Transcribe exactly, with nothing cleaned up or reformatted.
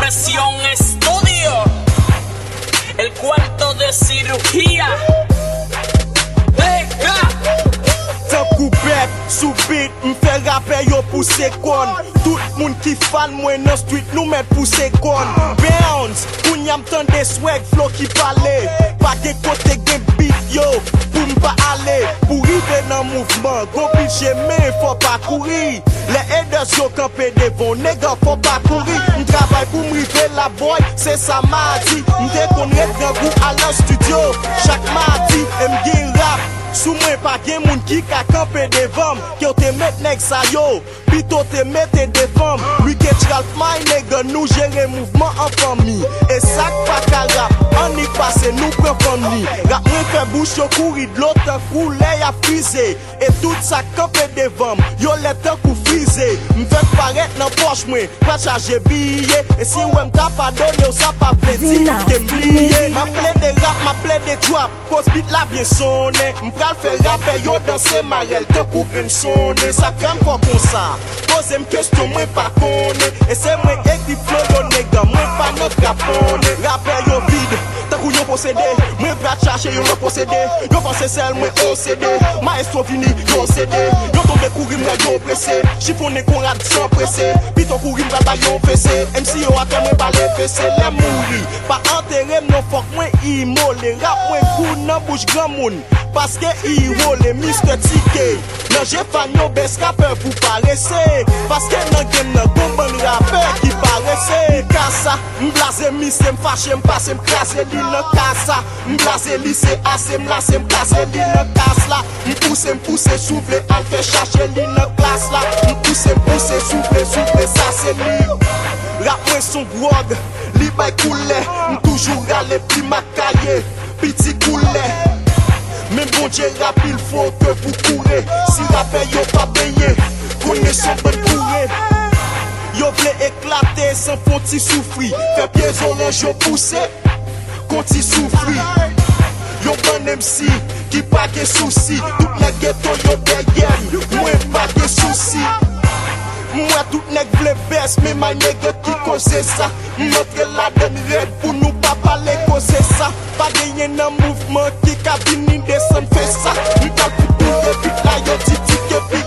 Presión Estudio, el cuarto de cirugía. Tant kou pep, sou bit, m'fè rapè yo pou se kon. Tout moun ki fan mwen nan street nou met pou se kon. Bounce, koun yam tan de swag, flow ki pale. Pa ge kote gen beat yo, pou m'pa ale. Pou rive nan mouvment, gon pil jeme, fò pa kouri. Le haters yo kampe devon, nega fò pa kouri. M'travay pou m'rive la boy, se sa mardi. M'de kon ret gen gou a la studio, chak mardi. M'gen rap, sou mwen pa gen moun ki ka kampe devam. Ki yo te met nek sa yo, pito te mette devam. Wicked Ralph my nigga, nou jere mouvment en fami. E sak pa ka rap, an y pase nou pren fami. Rap mwen fe bouche yo kouri, d'lotan koule ya frize. E tout sa kampe devam, yo letan kou frize. M'fek paret nan poch mwen, pa chaje biye. E si wè m'ta pa donne yo sa pa pleti, ke m'pliye. Ma ple de rap, ma ple de trap, kos bit la bien sonne. M'pral fe rapè yo danse marel, te pou gren sonne. Sa krem fò kon sa, pose m kestyon mwen pa kone. E se mwen ekip flow yo nega, mwen pa not rapone. Rapè yo vide, takou yo posede. Mwen pral chache yo no posede. Yo panse sel mwen osede. Maestro vini, yo sede. Yo tombe kouri mwen yo presse. Chifone kon rad sans presse. Pito kouri mwen ba yo fese. M C yo ate mwen ba le fese. Le mouri, pa enterre m non fok mwen imole. Rap mwen kou nan bouche gran moun, paske i wole mister Tike. Nan je fan yo bes rapper pou parese. Paske nan gen nan bon bon rapper ki parese. Kasa, m'blaze mise, m'fache, m'passe, m'krase li nan kasa. M'blaze lise ase, m'lase, m'kase li nan kas la. M'pousse, m'pousse, souffle, al fe chache li nan klas la. M'pousse, m'pousse, souffle, souffle, sa se li. Rap mwen son grog, li bay koule. M'toujou rale pi makaye, piti koule. Men bon Dieu rap il faut que vous courez. Si rappel yo pas payé, connaît son bon couré. Yo vle éclater sans font ti souffri. Fait pieds orange yo poussé, konti souffri. Yo bon M C qui pas de souci. Tout les ghetto yo derrière, moi pas de souci. Moi tout nèg vle baisse, mais ma nègre qui cause ça. Montre la donne red pour nous pas parler cause ça. Pas gagner nan mouvement qui ka vini descend fait ça. Nous t'a pour tout depuis là yo titi que